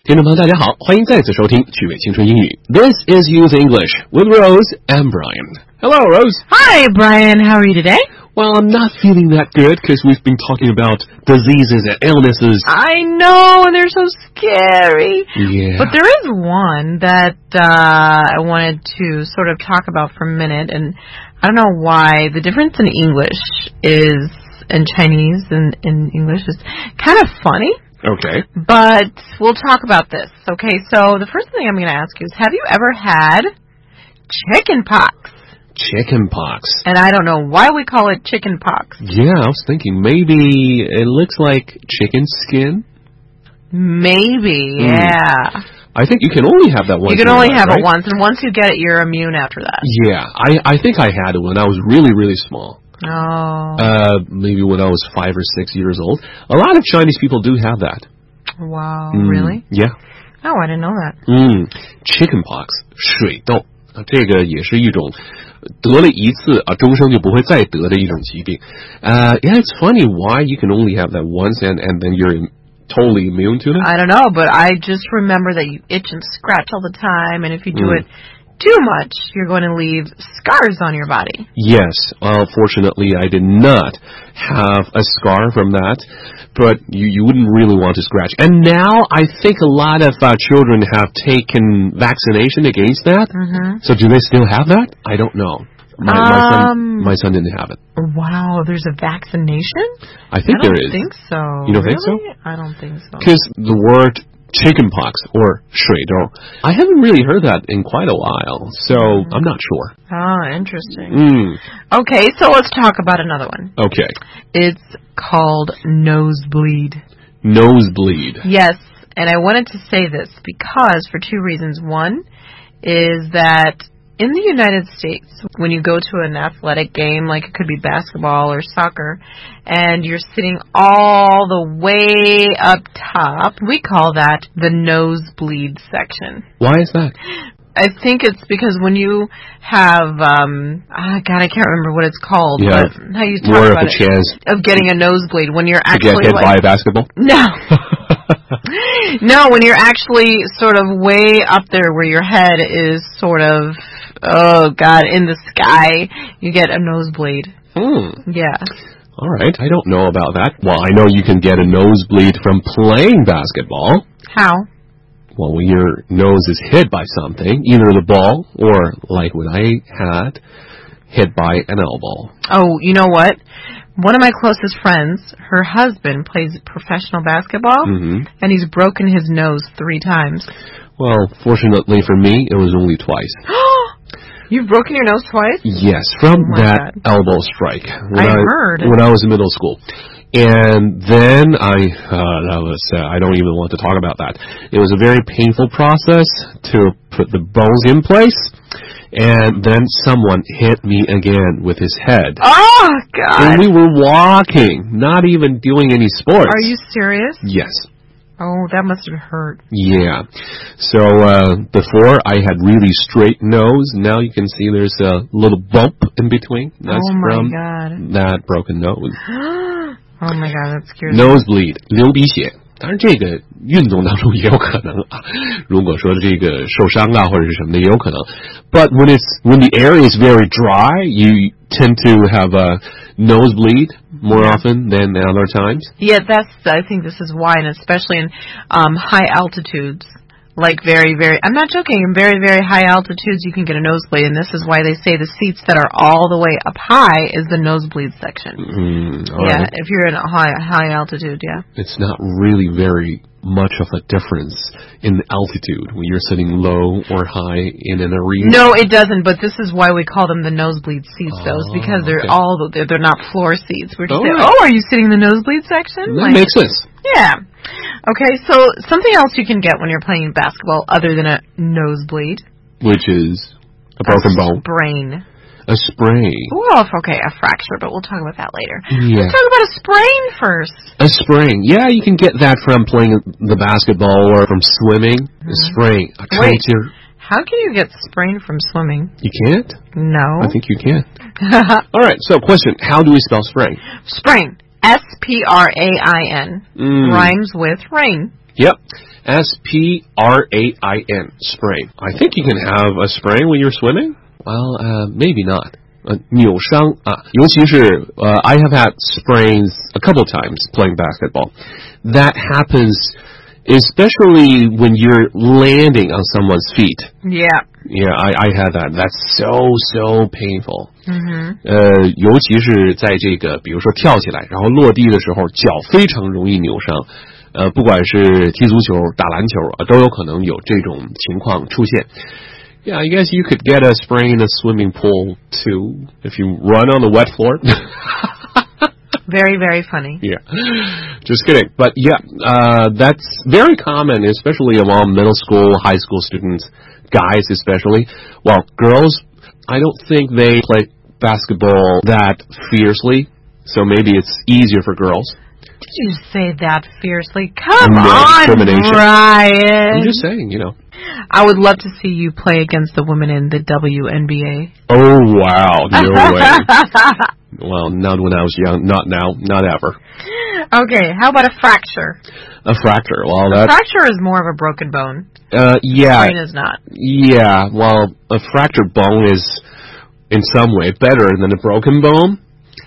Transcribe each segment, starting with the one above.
听众朋友大家好，欢迎再次收听趣味青春英语 This is Youth English with Rose and Brian. Hello, Rose. Hi, Brian. How are you today? Well, I'm not feeling that good because we've been talking about diseases and illnesses. I know, and they're so scary. Yeah. But there is one that I wanted to sort of talk about for a minute, and I don't know why. The difference in English is, in Chinese and in English is kind of funny. Okay. But we'll talk about this. Okay, so the first thing I'm going to ask you is, have you ever had chicken pox? Chicken pox. And I don't know why we call it chicken pox. Yeah, I was thinking maybe it looks like chicken skin. Maybe, yeah. I think you can only have that once. You can only have right? it once, and once you get it, you're immune after that. Yeah, I think I had it when I was really, really small. Oh. Maybe when I was 5 or 6 years old. A lot of Chinese people do have that. Wow, really? Yeah. Oh, I didn't know that. Chicken pox, 水痘，这个也是一种得了一次啊，终生就不会再得的一种疾病。Yeah, it's funny why you can only have that once and then you're totally immune to it. I don't know, but I just remember that you itch and scratch all the time, and if you do it too much, you're going to leave scars on your body. Yes. Fortunately, I did not have a scar from that, but you wouldn't really want to scratch. And now I think a lot of children have taken vaccination against that. So do they still have that? I don't know. My son didn't have it. Wow, there's a vaccination? I think there is. I don't think so. You don't think so? I don't think so. Because the word chicken pox or 水痘, I haven't really heard that in quite a while, so I'm not sure. Oh, interesting. Okay, so let's talk about another one. Okay. It's called nosebleed. Nosebleed. Yes, and I wanted to say this because for two reasons. One is that in the United States, when you go to an athletic game, like it could be basketball or soccer, and you're sitting all the way up top, we call that the nosebleed section. Why is that? I think it's because when you have, I can't remember what it's called, but how you talk more about of a chance of getting a nosebleed when you're actually to get hit by a basketball? No. No, when you're actually sort of way up there where your head is sort of, oh God, in the sky, you get a nosebleed. Yeah. All right, I don't know about that. Well, I know you can get a nosebleed from playing basketball. How? Well, when your nose is hit by something, either the ball or, like what I had, hit by an elbow. Oh, you know what? One of my closest friends, her husband plays professional basketball, and he's broken his nose 3 times. Well, fortunately for me, it was only twice. You've broken your nose twice? Yes, from that elbow strike. I heard. When I was in middle school. And then I don't even want to talk about that. It was a very painful process to put the bones in place. And then someone hit me again with his head. Oh, God. And we were walking, not even doing any sports. Are you serious? Yes. Oh, that must have hurt. Yeah. So before I had really straight nose. Now you can see there's a little bump in between. That's from that broken nose. Oh, my God, that scares me. Nosebleed, 流鼻血。当然这个运动当中也有可能啊，如果说这个受伤啊或者是什么的也有可能。But when the air is very dry, you tend to have a nosebleed more often than other times. Yeah, I think this is why, and especially in high altitudes. Like very, very, I'm not joking, in very, very high altitudes you can get a nosebleed, and this is why they say the seats that are all the way up high is the nosebleed section. Right. If you're in a high altitude, yeah. It's not really very much of a difference in altitude when you're sitting low or high in an arena. No, it doesn't, but this is why we call them the nosebleed seats, though, is because they're they're not floor seats. We're just saying, are you sitting in the nosebleed section? That makes sense. Yeah. Okay, so something else you can get when you're playing basketball other than a nosebleed. Which is a broken bone. Sprain. A sprain. Well, okay, a fracture, but we'll talk about that later. Yeah. Let's talk about a sprain first. A sprain. Yeah, you can get that from playing the basketball or from swimming. A sprain. Wait, how can you get sprain from swimming? You can't? No. I think you can. All right, so question. How do we spell sprain? Sprain. S-P-R-A-I-N. Rhymes with rain. Yep. sprain. Sprain. I think you can have a sprain when you're swimming. Well, maybe not. 扭伤啊，尤其是I have had sprains a couple times playing basketball. That happens especially when you're landing on someone's feet. Yeah. Yeah, I had that. That's so painful. 尤其是在这个比如说跳起来然后落地的时候脚非常容易扭伤。不管是踢足球打篮球都有可能有这种情况出现。Yeah, I guess you could get a sprain in a swimming pool too if you run on the wet floor. Very, very funny. Yeah, just kidding. But yeah, that's very common, especially among middle school, high school students, guys especially. Well, girls, I don't think they play basketball that fiercely, so maybe it's easier for girls. Did you say that fiercely? Come No on, discrimination. Brian. I'm just saying, you know. I would love to see you play against the women in the WNBA. Oh, wow. No way. Well, not when I was young. Not now. Not ever. Okay, how about a fracture? A fracture. Well, A fracture is more of a broken bone. Yeah. Sprain is not. Yeah, well, a fractured bone is in some way better than a broken bone.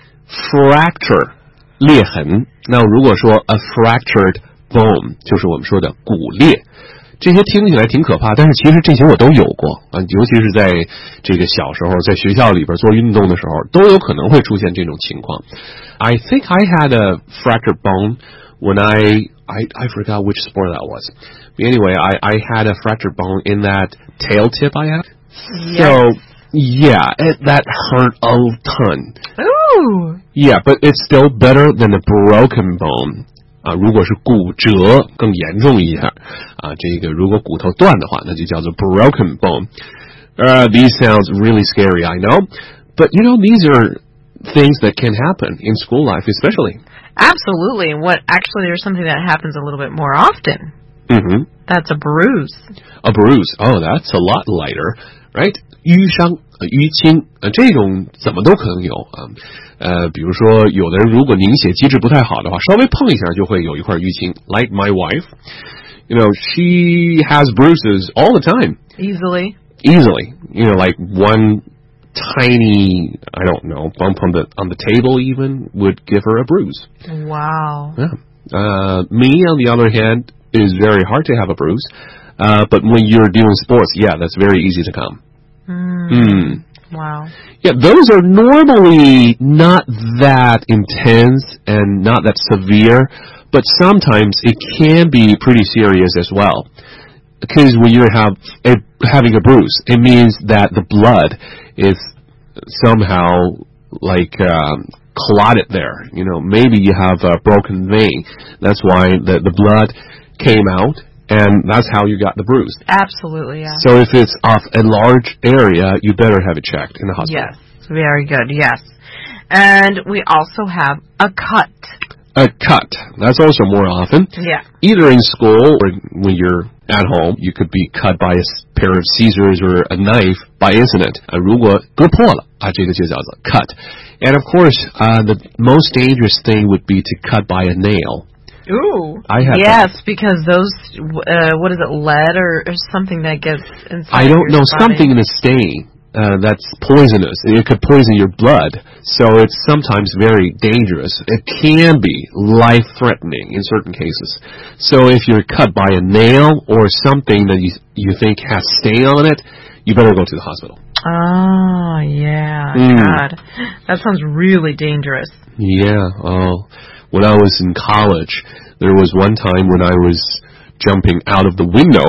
Fracture. 裂痕。那如果说 a fractured bone 就是我们说的骨裂，这些听起来挺可怕，但是其实这些我都有过啊，尤其是在这个小时候在学校里边做运动的时候都有可能会出现这种情况。I think I had a fractured bone when I forgot which sport that was. But anyway, I had a fractured bone in that tail tip I had. Yes. So yeah, that hurt a ton. Ooh. Yeah, but it's still better than a broken bone. 如果是骨折更严重一下这个如果骨头断的话那就叫做 broken bone. These sounds really scary, I know. But you know, these are things that can happen in school life, especially. Absolutely. There's something that happens a little bit more often. Mm-hmm. That's a bruise. A bruise. Oh, that's a lot lighter, right? 淤伤淤青这种怎么都可能有比如说有的人如果凝血机制不太好的话稍微碰一下就会有一块淤青 Like my wife, you know, she has bruises all the time. Easily, you know, like one tiny, I don't know, bump on the table even would give her a bruise. Wow. Yeah. Me on the other hand is very hard to have a bruise, but when you're doing sports, yeah, that's very easy to come. Wow. Yeah, those are normally not that intense and not that severe, but sometimes it can be pretty serious as well. Because when you're having a bruise, it means that the blood is somehow like clotted there. You know, maybe you have a broken vein. That's why the blood came out. And that's how you got the bruise. Absolutely, yeah. So if it's off a large area, you better have it checked in the hospital. Yes, very good, yes. And we also have a cut. A cut. That's also more often. Yeah. Either in school or when you're at home, you could be cut by a pair of scissors or a knife by accident. 如果割破了这个就叫做 cut. And of course, the most dangerous thing would be to cut by a nail. Ooh. I have yes, that. Because those, what is it, lead or something that gets inside I don't know, body. something in the stain that's poisonous. It could poison your blood, so it's sometimes very dangerous. It can be life-threatening in certain cases. So if you're cut by a nail or something that you think has stain on it, you better go to the hospital. Oh, yeah. God. That sounds really dangerous. Yeah, oh. When I was in college, there was one time when I was jumping out of the window.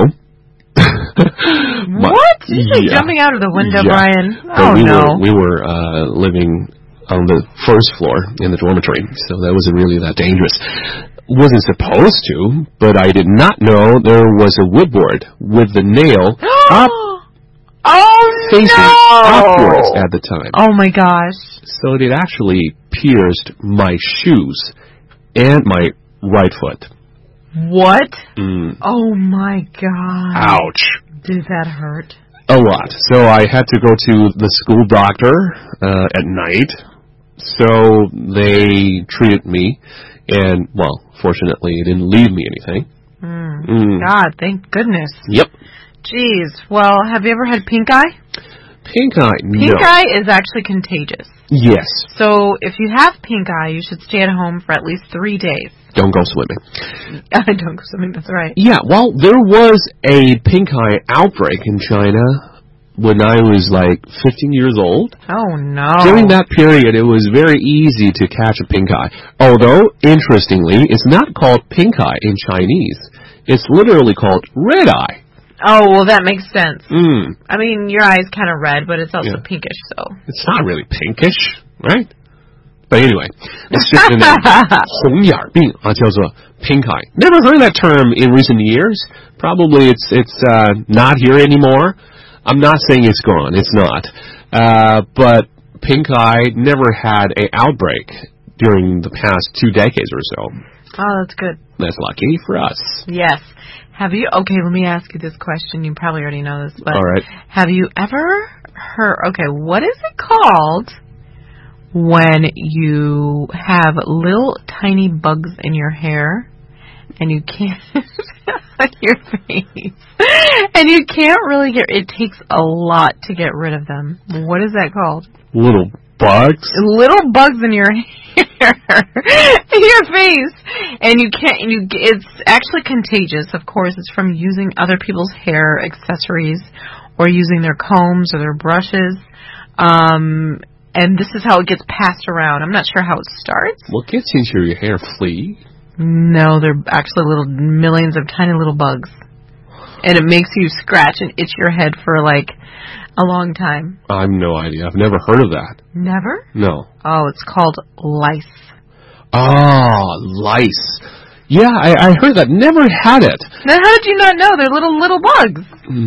What? You say jumping out of the window, Brian? Oh, no. We were living on the first floor in the dormitory, so that wasn't really that dangerous. Wasn't supposed to, but I did not know there was a woodboard with the nail up, facing upwards at the time. Oh, my gosh. So it actually pierced my shoes and my right foot. What? Oh, my God. Ouch. Did that hurt? A lot. So I had to go to the school doctor at night. So they treated me, and, well, fortunately, it didn't leave me anything. God, thank goodness. Yep. Jeez. Well, have you ever had pink eye? Pink eye, no. Pink eye is actually contagious. Yes. So if you have pink eye, you should stay at home for at least 3 days. Don't go swimming. Don't go swimming, that's right. Yeah, well, there was a pink eye outbreak in China when I was like 15 years old. Oh, no. During that period, it was very easy to catch a pink eye. Although, interestingly, it's not called pink eye in Chinese. It's literally called red eye. Oh, well, that makes sense. I mean, your eye is kind of red, but it's also pinkish, so. It's not really pinkish, right? But anyway, it's just the name. 红眼病叫做 pink eye. Never heard that term in recent years. Probably it's not here anymore. I'm not saying it's gone. It's not. But pink eye never had an outbreak during the past 2 decades or so. Oh, that's good. That's lucky for us. Yes. Okay, let me ask you this question. You probably already know this, but all right. Have you ever heard, what is it called when you have little tiny bugs in your hair and you can't, on your face, and you can't really it takes a lot to get rid of them. What is that called? Little bugs? Little bugs in your hair, in your face, and it's actually contagious, of course. It's from using other people's hair accessories or using their combs or their brushes. And this is how it gets passed around. I'm not sure how it starts. What gets into your hair? Flea? No, they're actually millions of tiny little bugs. And it makes you scratch and itch your head for like a long time. I have no idea. I've never heard of that. Never? No. Oh, it's called lice. Oh, lice. Yeah, I heard that. Never had it. Now, how did you not know? They're little bugs.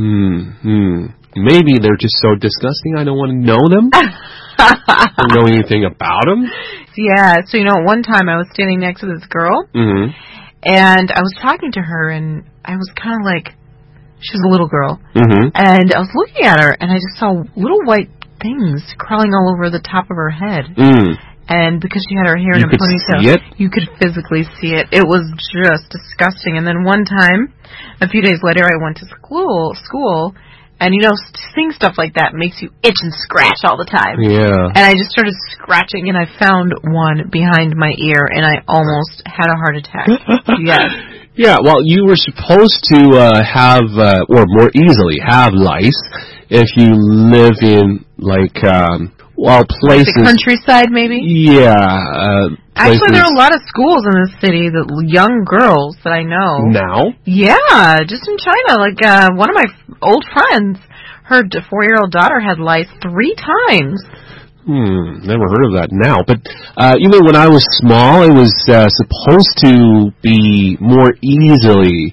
Maybe they're just so disgusting I don't want to know them. I don't know anything about them. Yeah, so one time I was standing next to this girl, and I was talking to her, and I was kind of like, she was a little girl, and I was looking at her, and I just saw little white things crawling all over the top of her head. And because she had her hair in a ponytail, you could physically see it. It was just disgusting. And then one time, a few days later, I went to school, and seeing stuff like that makes you itch and scratch all the time. Yeah. And I just started scratching, and I found one behind my ear, and I almost had a heart attack. Yes. Yeah, well, you were supposed to have, or more easily have lice if you live in, places. Like the countryside, maybe? Yeah. Actually, there are a lot of schools in this city that young girls that I know. Now? Yeah, just in China. Like, one of my old friends, her 4-year-old daughter had lice 3 times. Never heard of that now. But even when I was small, it was supposed to be more easily,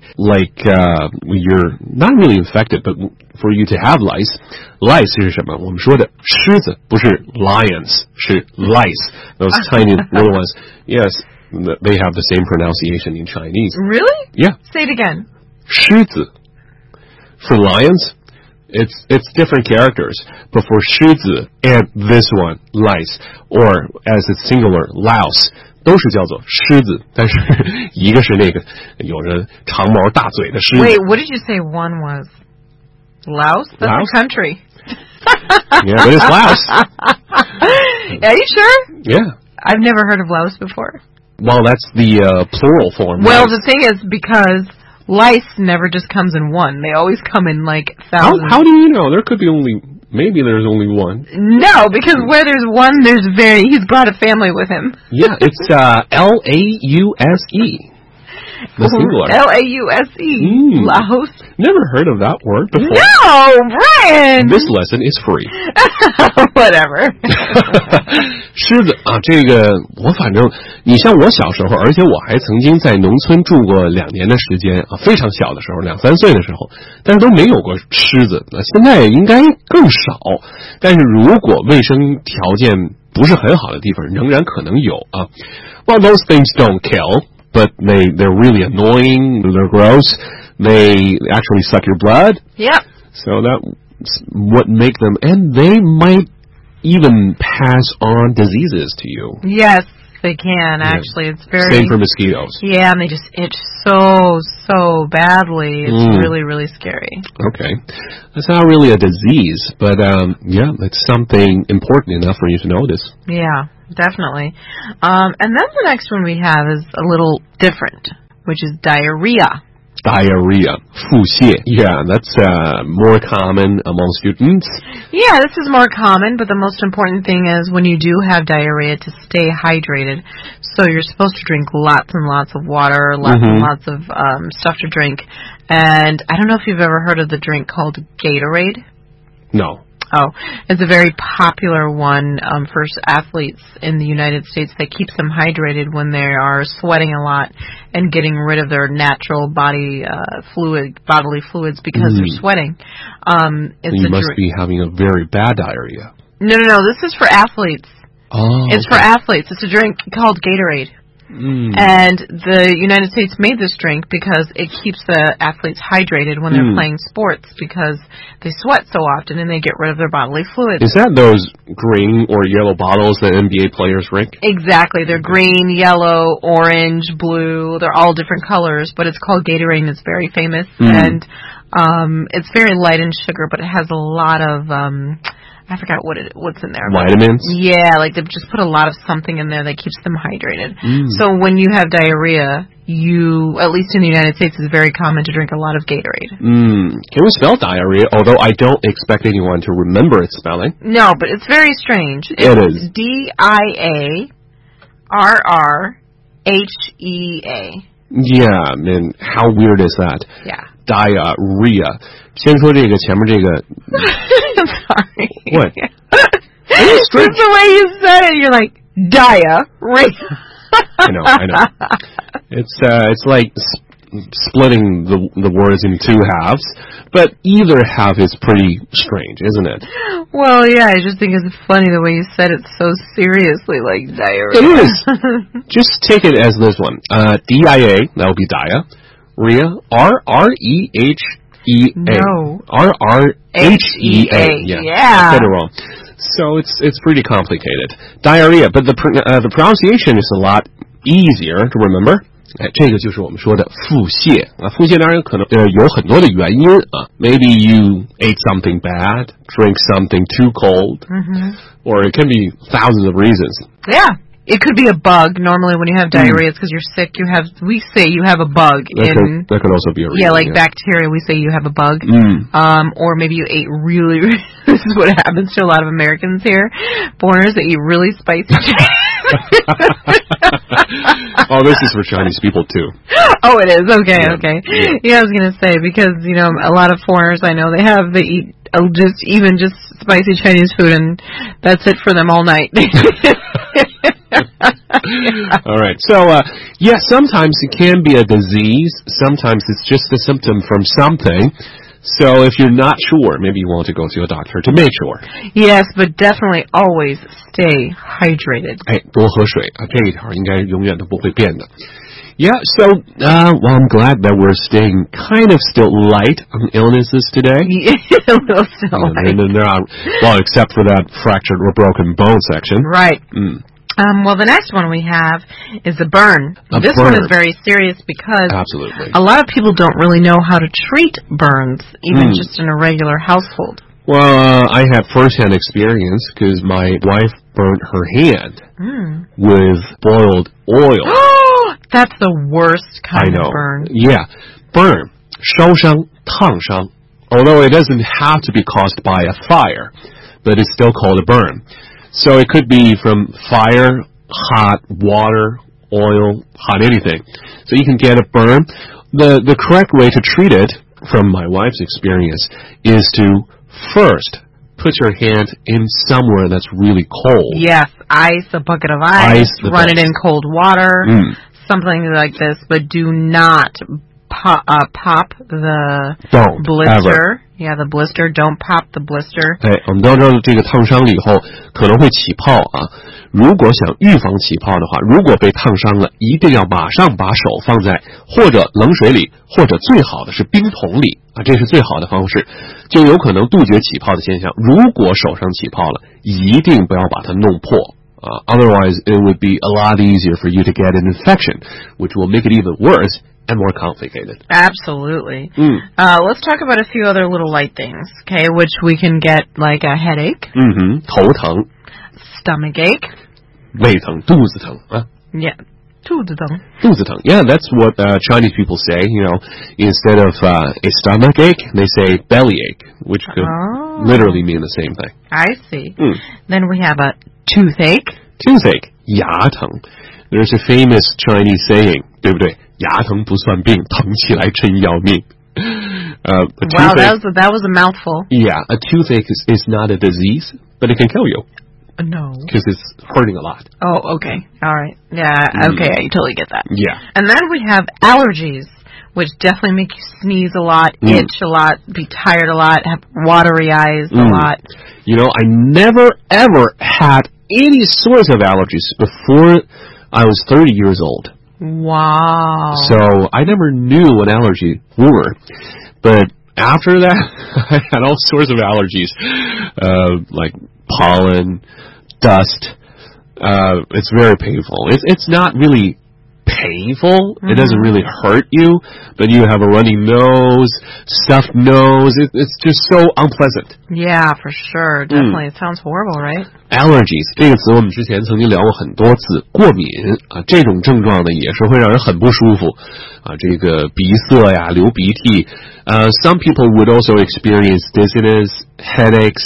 you're not really infected, but for you to have lice. Lice 是什么？我们说的虱子，不是 lions， 是 lice. Those tiny little ones. Yes, they have the same pronunciation in Chinese. Really? Yeah. Say it again. 虱子 for lions. It's different characters, but for 虱子 and this one, lice, or as it's singular, louse, 都是叫做虱子，但是一个是那个有着长毛大嘴的狮子。 Wait, what did you say one was? Laos? That's Laos? a country. Yeah, but it's Laos. Are you sure? Yeah. I've never heard of Laos before. Well, that's the plural form. Well, right? the thing is, because lice never just comes in one. They always come in thousands. How do you know? Maybe there's only one. No, because where there's one, he's brought a family with him. Yeah, it's L-A-U-S-E. The singular. L-A-U-S-E. Laos. Never heard of that word before. No, Brian! This lesson is free. Whatever. 狮子啊，这个我反正，你像我小时候，而且我还曾经在农村住过2年的时间啊，非常小的时候，2、3岁的时候，但是都没有过狮子。现在应该更少，但是如果卫生条件不是很好的地方，仍然可能有啊。Well, those things don't kill, but they're really annoying. They're gross. They actually suck your blood. Yep. So that's what make them, and they might even pass on diseases to you. Yes, they can. Actually, it's very same for mosquitoes. Yeah, and they just itch so badly. It's really, really scary. Okay, that's not really a disease, but yeah, it's something important enough for you to notice. Yeah, definitely. And then the next one we have is a little different, which is diarrhea. Diarrhea, 腹泻. Yeah, that's more common among students. Yeah, this is more common, but the most important thing is when you do have diarrhea to stay hydrated. So you're supposed to drink lots and lots of water, lots and lots of stuff to drink. And I don't know if you've ever heard of the drink called Gatorade. No. Oh, it's a very popular one for athletes in the United States that keeps them hydrated when they are sweating a lot and getting rid of their natural bodily fluids because they're sweating. You must be having a very bad diarrhea. No. This is for athletes. Oh, it's for athletes. It's a drink called Gatorade. And the United States made this drink because it keeps the athletes hydrated when they're playing sports because they sweat so often and they get rid of their bodily fluids. Is that those green or yellow bottles that NBA players drink? Exactly. They're green, yellow, orange, blue. They're all different colors, but it's called Gatorade and it's very famous. And it's very light in sugar, but it has a lot of... I forgot what's in there. Vitamins? Yeah, like they've just put a lot of something in there that keeps them hydrated. So when you have diarrhea, at least in the United States, it's very common to drink a lot of Gatorade. Can we spell diarrhea? Although I don't expect anyone to remember its spelling. No, but it's very strange. It is. DIARRHEA. Yeah, I mean, how weird is that? Yeah. Diarrhea. 先说这个前面这个 I'm sorry. What? Just the way you said it, you're like, diarrhea. I know. It's like splitting the words in two halves, but either half is pretty strange, isn't it? Well, yeah, I just think it's funny the way you said it so seriously, like diarrhea. It is. Just take it as this one. DIA, that would be dia. Rhea, RREHEA. No. RRHEA. Yeah. I said it wrong. So it's pretty complicated. Diarrhea, but the pronunciation is a lot easier to remember. 这个就是我们说的腹泻啊，腹泻当然可能有很多的原因啊。Maybe you ate something bad, drink something too cold, or it can be thousands of reasons. Yeah. It could be a bug. Normally when you have diarrhea, it's because you're sick. We say you have a bug. That could also be a reason. Yeah, like bacteria, we say you have a bug. Or maybe you ate really, this is what happens to a lot of Americans here, foreigners that eat really spicy Oh, this is for Chinese people too. Oh, it is? Okay. Yeah, I was going to say, because, a lot of foreigners I know, they eat just spicy Chinese food, and that's it for them all night. All right. So, sometimes it can be a disease. Sometimes it's just a symptom from something. So if you're not sure, maybe you want to go to a doctor to make sure. Yes, but definitely always stay hydrated. 多喝水啊，这一条应该永远都不会变的。Yeah, so, I'm glad that we're staying kind of still light on illnesses today. A little still light. Well, except for that fractured or broken bone section. Right. Well, the next one we have is a burn. This one is very serious because Absolutely. A lot of people don't really know how to treat burns, even just in a regular household. Well, I have first-hand experience because my wife burnt her hand with boiled oil. That's the worst kind of burn. Yeah. Burn. 烧伤,烫伤. Although it doesn't have to be caused by a fire, but it's still called a burn. So it could be from fire, hot water, oil, hot anything. So you can get a burn. The correct way to treat it, from my wife's experience, is to first put your hand in somewhere that's really cold. Yes, ice, a bucket of ice run it in cold water, something like this, but do not pop the blister. Ever. Yeah, the blister. Don't pop the blister. 我们都知道这个烫伤了以后可能会起泡啊。如果想预防起泡的话，如果被烫伤了，一定要马上把手放在或者冷水里，或者最好的是冰桶里啊，这是最好的方式，就有可能杜绝起泡的现象。如果手上起泡了，一定不要把它弄破 Otherwise, it would be a lot easier for you to get an infection, which will make it even worse and more complicated. Absolutely. Let's talk about a few other little light things, okay, which we can get like a headache. 头疼 Stomach ache. 胃疼肚子疼 Yeah. 肚子疼肚子疼 Yeah, that's what Chinese people say, instead of a stomach ache, they say belly ache, which could literally mean the same thing. I see. Then we have a toothache. Toothache, 牙疼 There's a famous Chinese saying, 对不对？牙疼不算病，疼起来真要命。 Wow, that was a mouthful. Yeah, a toothache is not a disease, but it can kill you. No. Because it's hurting a lot. Oh, okay. All right. Yeah, okay, I totally get that. Yeah. And then we have allergies, which definitely make you sneeze a lot, itch a lot, be tired a lot, have watery eyes a lot. I never, ever had any sorts of allergies before I was 30 years old. Wow. So I never knew what allergies were. But after that, I had all sorts of allergies, like pollen, dust. It's very painful. It's not really painful. It doesn't really hurt you, but you have a runny nose, stuffed nose. It's just so unpleasant. Yeah, for sure. Definitely. It sounds horrible, right? Allergies 这个词我们之前曾经聊过很多次。过敏这种症状呢也是会让人很不舒服这个鼻塞呀，流鼻涕。Some people would also experience dizziness, headaches.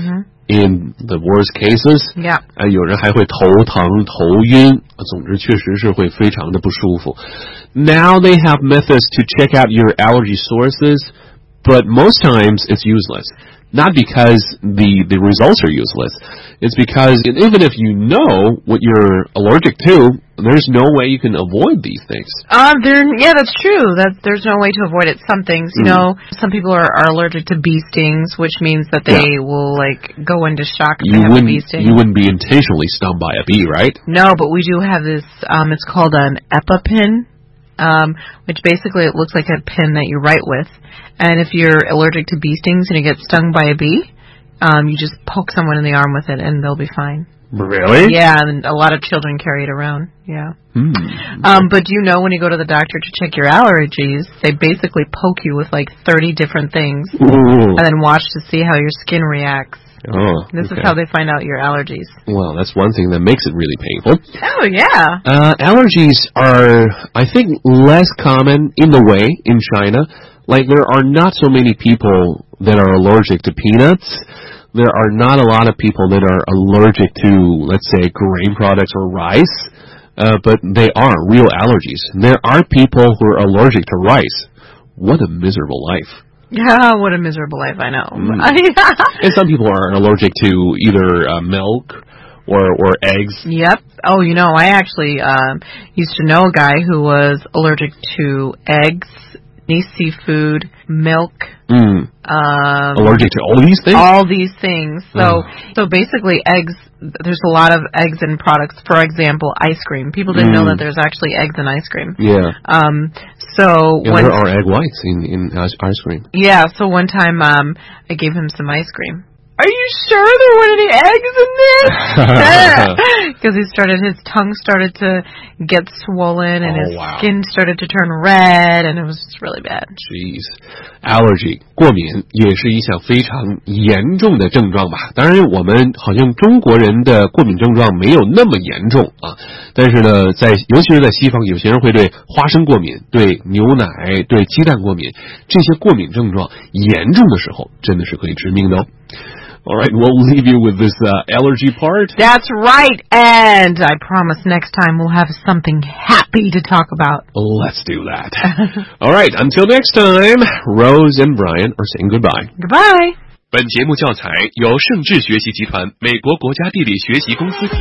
In the worst cases, 有人还会头疼、头晕，总之确实是会非常的不舒服。Now they have methods to check out your allergy sources, but most times it's useless. Not because the results are useless. It's because even if you know what you're allergic to, there's no way you can avoid these things. Yeah, that's true. There's no way to avoid it. Some things, some people are allergic to bee stings, which means that they will go into shock if they have a bee sting. You wouldn't be intentionally stung by a bee, right? No, but we do have this, it's called an EpiPen, which basically it looks like a pin that you write with. And if you're allergic to bee stings and you get stung by a bee, you just poke someone in the arm with it and they'll be fine. Really? Yeah, and a lot of children carry it around. Yeah. But do you know when you go to the doctor to check your allergies, they basically poke you with 30 different things and then watch to see how your skin reacts. This is how they find out your allergies. Well, that's one thing that makes it really painful. Oh, yeah. Allergies are, I think, less common in the way in China. There are not so many people that are allergic to peanuts. There are not a lot of people that are allergic to, let's say, grain products or rice. But they are real allergies. There are people who are allergic to rice. What a miserable life. Yeah, what a miserable life, I know. And some people are allergic to either milk or eggs. Yep. Oh, I actually used to know a guy who was allergic to eggs, seafood, milk. Allergic to all these things? All these things. So basically eggs, there's a lot of eggs in products. For example, ice cream. People didn't know that there's actually eggs in ice cream. Yeah. When there are egg whites in ice cream. Yeah, so one time I gave him some ice cream. Are you sure there weren't any eggs in this? Because his tongue started to get swollen and his skin started to turn red and it was just really bad. Jeez. Allergy, 过敏也是一项非常严重的症状吧。当然我们好像中国人的过敏症状没有那么严重但是呢尤其是在西方有些人会对花生过敏，对牛奶，对鸡蛋过敏，这些过敏症状严重的时候真的是可以致命的哦。All right, we'll leave you with this allergy part. That's right, and I promise next time we'll have something happy to talk about. Let's do that. All right, until next time, Rose and Brian are saying goodbye. Goodbye. 本节目教材由盛智学习集团美国国家地理学习公司提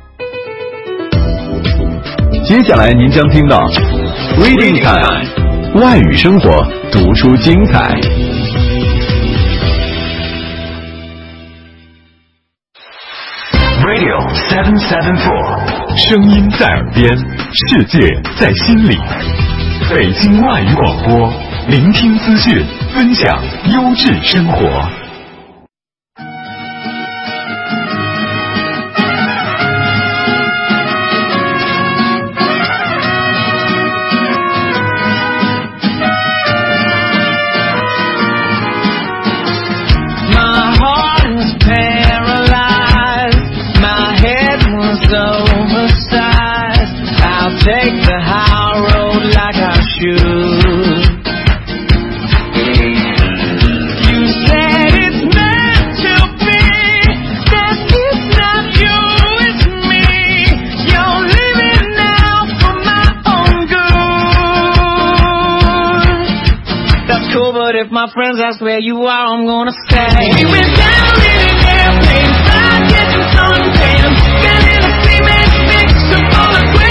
接下来您将听到 Reading Time 外语生活，读出精彩。Radio 774，声音在耳边，世界在心里。北京外语广播，聆听资讯，分享优质生活。 Take the high road like I should. You said it's meant to be, that it's not you, it's me. You're living now for my own good. That's cool, but if my friends ask where you are, I'm gonna stay. We went down in an airplane, flying, getting suntan, got in a cement mix of all the quicksand.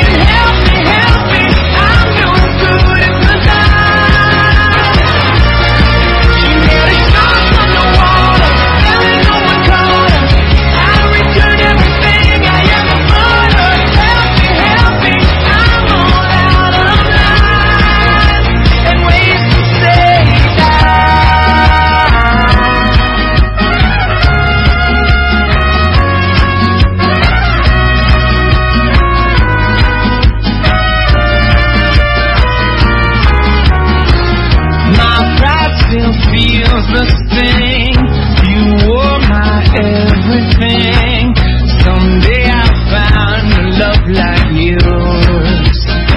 The thing, you were my everything. Someday I'll find a love like yours.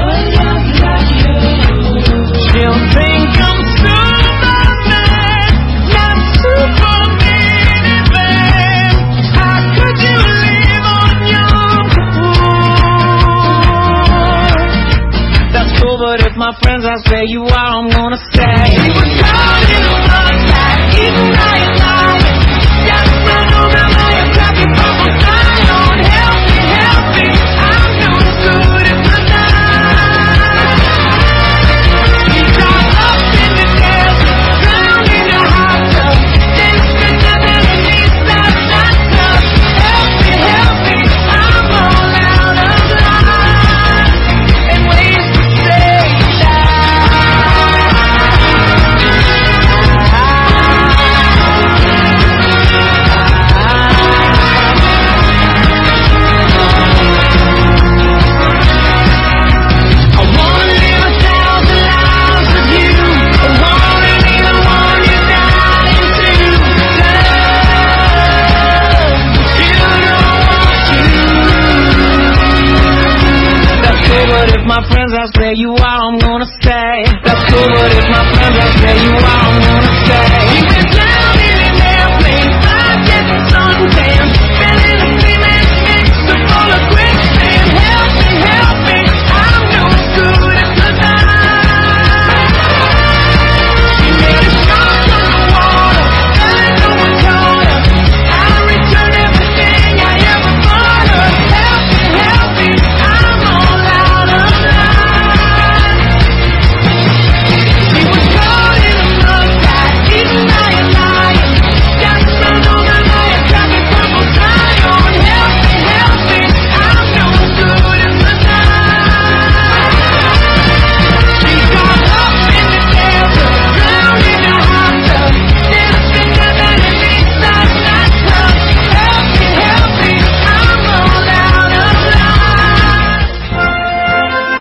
She'll think I'm Superman, not Superman. How could you live on your own? That's cool, but if my friends ask where you are, I'm gonna stay. We were caught in a even I am not. Just run over my happy bubble down. Help me, I'm no good at the night. We got lost in the desert, drowned in a hot tub. Then spent nothing in these last nightclubs. Help me, I'm all out of line and ways to say that. My friends ask where you are, I'm gonna